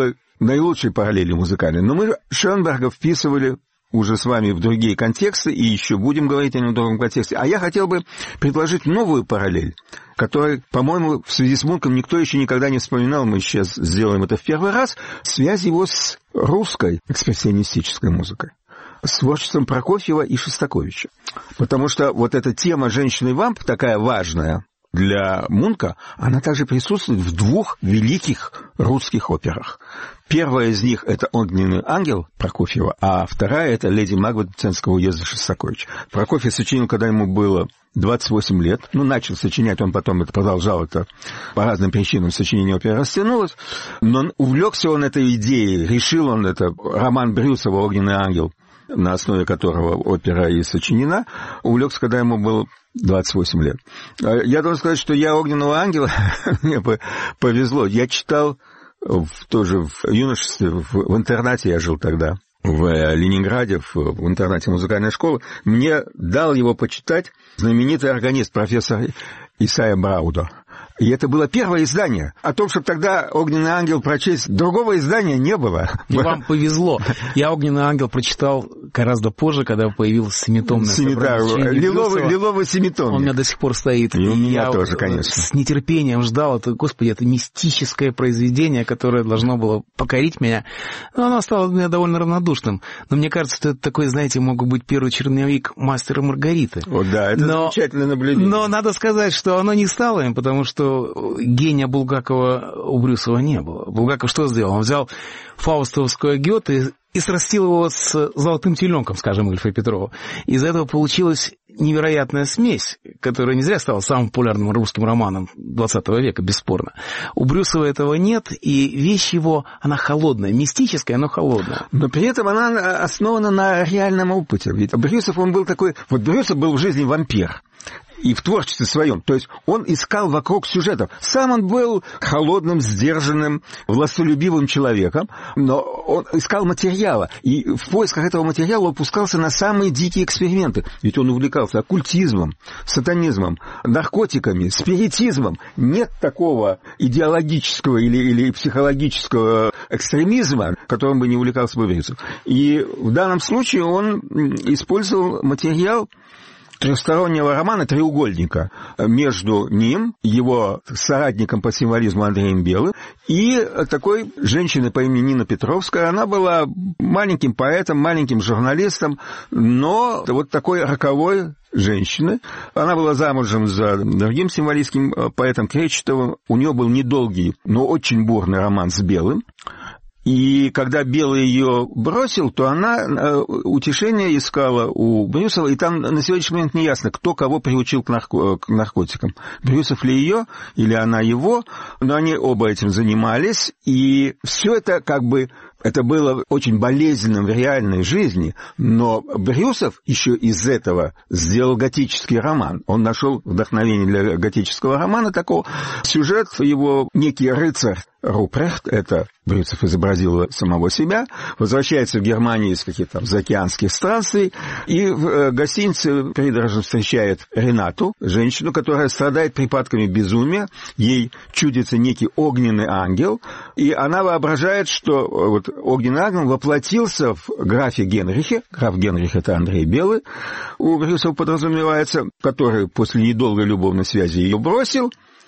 наилучшие параллели музыкальные. Но мы Шönberga вписывали уже с вами в другие контексты, и еще будем говорить о нем в другом контексте. А я хотел бы предложить новую параллель, которая, по-моему, в связи с Мунком никто еще никогда не вспоминал, мы сейчас сделаем это в первый раз, связь его с русской экспрессионистической музыкой, с творчеством Прокофьева и Шостаковича. Потому что вот эта тема «Женщины-вамп» такая важная для Мунка, она также присутствует в двух великих русских операх. Первая из них — это «Огненный ангел» Прокофьева, а вторая — это «Леди Макбет» Мценского уезда Шостаковича. Прокофьев сочинил, когда ему было двадцать восемь лет. Ну, начал сочинять, он потом это продолжал, это по разным причинам сочинение оперы растянулось. Но увлекся он этой идеей, решил он это, роман Брюсова «Огненный ангел», на основе которого опера и сочинена, увлекся, когда ему было двадцать восемь лет. Я должен сказать, что я «Огненного ангела» мне повезло. Я читал в, тоже в юношестве, в, в интернате я жил тогда, в Ленинграде, в, в интернате музыкальной школы. Мне дал его почитать знаменитый органист, профессор Исайя Браудо. И это было первое издание. О том, чтобы тогда «Огненный ангел» прочесть, другого издания не было. И вам повезло. Я «Огненный ангел» прочитал гораздо позже, когда появилось семитомное собрание. Лиловый, лиловый семитомник. Он у меня до сих пор стоит. И у меня я тоже, конечно. С нетерпением ждал. Это, господи, это мистическое произведение, которое должно было покорить меня. Но оно стало для меня довольно равнодушным. Но мне кажется, что это такой, знаете, мог быть первый черновик «Мастера и Маргариты». О, да, это но, замечательное наблюдение. Но надо сказать, что оно не стало им, потому что гения Булгакова у Брюсова не было. Булгаков что сделал? Он взял фаустовское Гёте и срастил его с «Золотым теленком», скажем, Ильфа Петрова. Из этого получилась невероятная смесь, которая не зря стала самым популярным русским романом двадцатого века, бесспорно. У Брюсова этого нет, и вещь его, она холодная, мистическая, но холодная. Но при этом она основана на реальном опыте. Ведь Брюсов, он был такой... Вот Брюсов был в жизни вампир. И в творчестве своем. То есть он искал вокруг сюжетов. Сам он был холодным, сдержанным, властолюбивым человеком, но он искал материала. И в поисках этого материала он пускался на самые дикие эксперименты. Ведь он увлекался оккультизмом, сатанизмом, наркотиками, спиритизмом. Нет такого идеологического или, или психологического экстремизма, которым бы не увлекался бы Брюсов. И в данном случае он использовал материал трехстороннего романа «Треугольника» между ним, его соратником по символизму Андреем Белым, и такой женщиной по имени Нина Петровская. Она была маленьким поэтом, маленьким журналистом, но вот такой роковой женщины. Она была замужем за другим символистским поэтом Кречетовым. У нее был недолгий, но очень бурный роман с Белым. И когда Белый ее бросил, то она утешение искала у Брюсова, и там на сегодняшний момент не ясно, кто кого приучил к, нарко- к наркотикам. Брюсов ли ее, или она его, но они оба этим занимались, и все это как бы... Это было очень болезненным в реальной жизни, но Брюсов еще из этого сделал готический роман. Он нашел вдохновение для готического романа такого. Сюжет его, некий рыцарь Рупрехт, это Брюсов изобразил самого себя, возвращается в Германию из каких-то там заокеанских странствий, и в гостинице придорожно встречает Ренату, женщину, которая страдает припадками безумия, ей чудится некий огненный ангел, и она воображает, что вот огненный ангел воплотился в графе Генрихе, граф Генрих — это Андрей Белый, у Брюсова подразумевается, который после недолгой любовной связи ее бросил,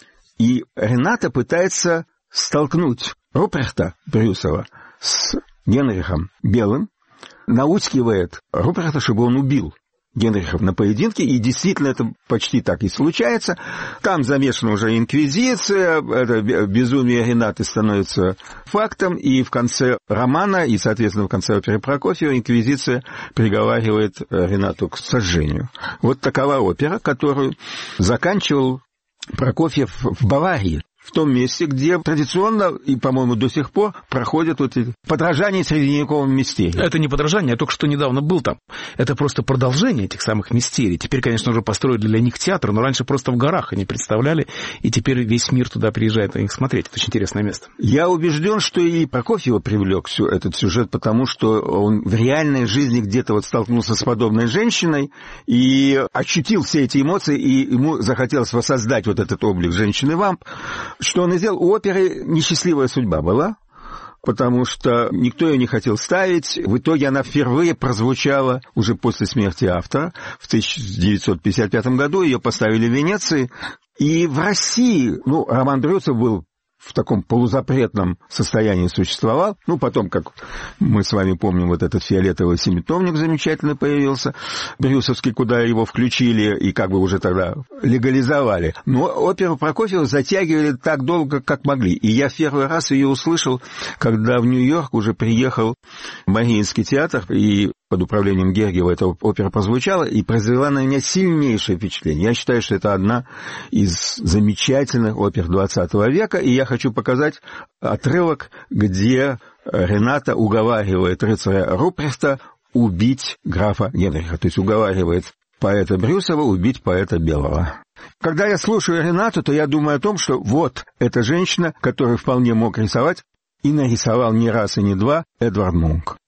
и Рената пытается столкнуть Рупрехта Брюсова с Генрихом Белым, наускивает Рупрехта, чтобы он убил Генриха на поединке, и действительно это почти так и случается. Там замешана уже инквизиция, это безумие Ренаты становится фактом, и в конце романа, и, соответственно, в конце оперы Прокофьева инквизиция приговаривает Ренату к сожжению. Вот такова опера, которую заканчивал Прокофьев в Баварии, в том месте, где традиционно и, по-моему, до сих пор проходят вот эти подражания средневековым мистериям. Это не подражание, я только что недавно был там. Это просто продолжение этих самых мистерий. Теперь, конечно, уже построили для них театр, но раньше просто в горах они представляли, и теперь весь мир туда приезжает на них смотреть. Это очень интересное место. Я убежден, что и Прокофьева привлек этот сюжет, потому что он в реальной жизни где-то вот столкнулся с подобной женщиной и ощутил все эти эмоции, и ему захотелось воссоздать вот этот облик женщины-вамп. Что он и сделал? У оперы несчастливая судьба была. потому что никто ее не хотел ставить. В итоге она впервые прозвучала уже после смерти автора. В тысяча девятьсот пятьдесят пятом году ее поставили в Венеции. И в России, ну, роман Брюсов был в таком полузапретном состоянии существовал. Ну, потом, как мы с вами помним, вот этот фиолетовый семитомник замечательно появился, брюсовский, куда его включили и как бы уже тогда легализовали. Но оперу Прокофьева затягивали так долго, как могли. И я в первый раз ее услышал, когда в Нью-Йорк уже приехал Мариинский театр, и под управлением Гергиева эта опера прозвучала и произвела на меня сильнейшее впечатление. Я считаю, что это одна из замечательных опер двадцатого века, и я хочу показать отрывок, где Рената уговаривает рыцаря Рупрехта убить графа Генриха, то есть уговаривает поэта Брюсова убить поэта Белого. Когда я слушаю Ренату, то я думаю о том, что вот эта женщина, которую вполне мог рисовать, и нарисовал не раз и не два Эдвард Мунк.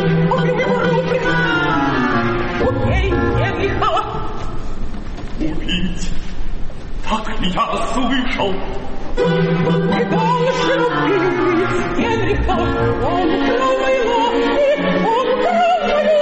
Убить? Так я слышал. Не должен убить Генриха, он украл моего, он украл мою.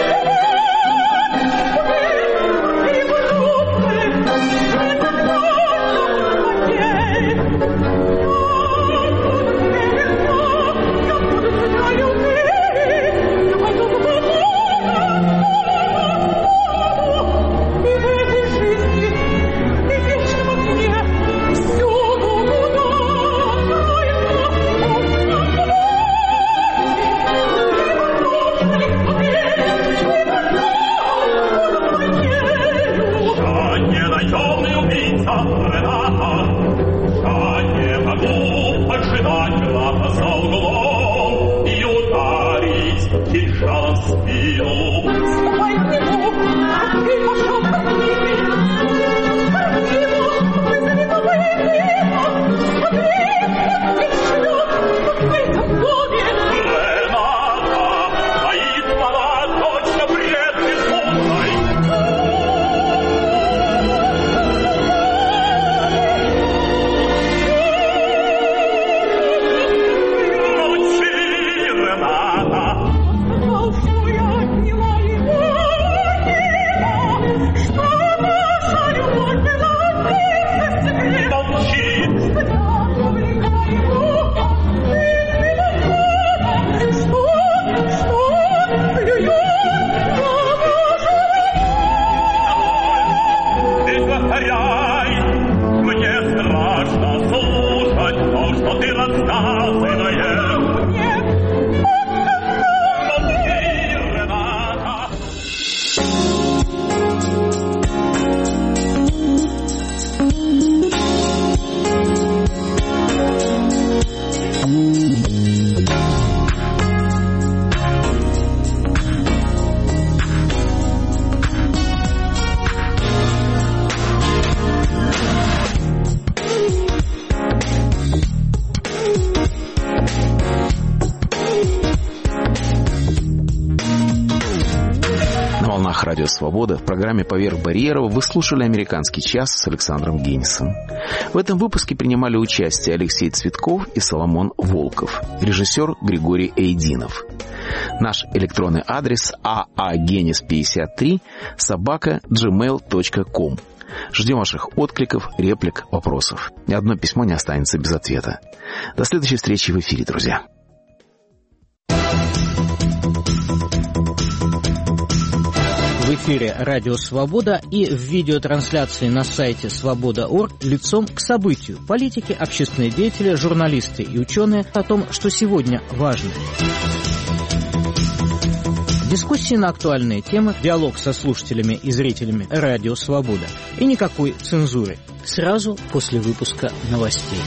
Радио «Свобода». В программе «Поверх барьеров» вы слушали «Американский час» с Александром Генисом. В этом выпуске принимали участие Алексей Цветков и Соломон Волков, режиссер Григорий Эйдинов. Наш электронный адрес а а генис пятьдесят три собака джи мейл точка ком. Ждем ваших откликов, реплик, вопросов. Ни одно письмо не останется без ответа. До следующей встречи в эфире, друзья. В эфире «Радио Свобода» и в видеотрансляции на сайте свобода точка орг лицом к событию. Политики, общественные деятели, журналисты и ученые о том, что сегодня важно. Дискуссии на актуальные темы, диалог со слушателями и зрителями «Радио Свобода». И никакой цензуры. Сразу после выпуска новостей.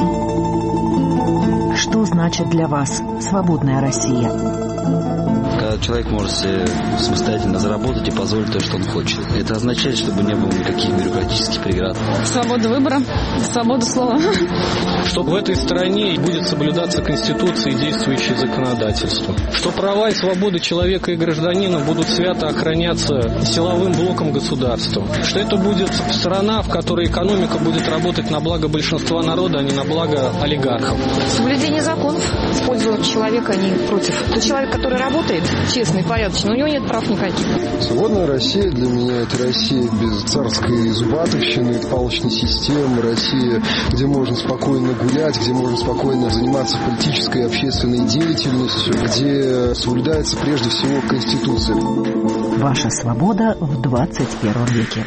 Что значит для вас свободная Россия? когда человек может себе самостоятельно заработать и позволить то, что он хочет. Это означает, чтобы не было никаких бюрократических преград. Свобода выбора, свобода слова. Что в этой стране будет соблюдаться Конституция и действующее законодательство. Что права и свободы человека и гражданина будут свято охраняться силовым блоком государства. Что это будет страна, в которой экономика будет работать на благо большинства народа, а не на благо олигархов. Соблюдение законов в пользу человека, а не против. Тот человек, который работает честно и порядочно, у него нет прав никаких. Свободная Россия для меня — это Россия без царской зубатовщины, палочной системы, Россия, где можно спокойно гулять, где можно спокойно заниматься политической и общественной деятельностью, где соблюдается прежде всего Конституция. Ваша свобода в двадцать первом веке.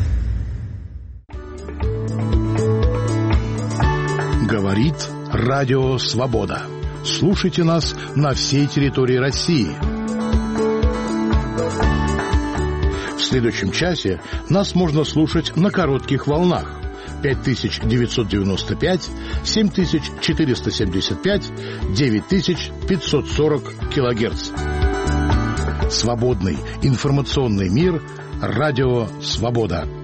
Говорит Радио Свобода. Слушайте нас на всей территории России. В следующем часе нас можно слушать на коротких волнах пять тысяч девятьсот девяносто пять, семь тысяч четыреста семьдесят пять, девять тысяч пятьсот сорок килогерц. Свободный информационный мир. Радио Свобода.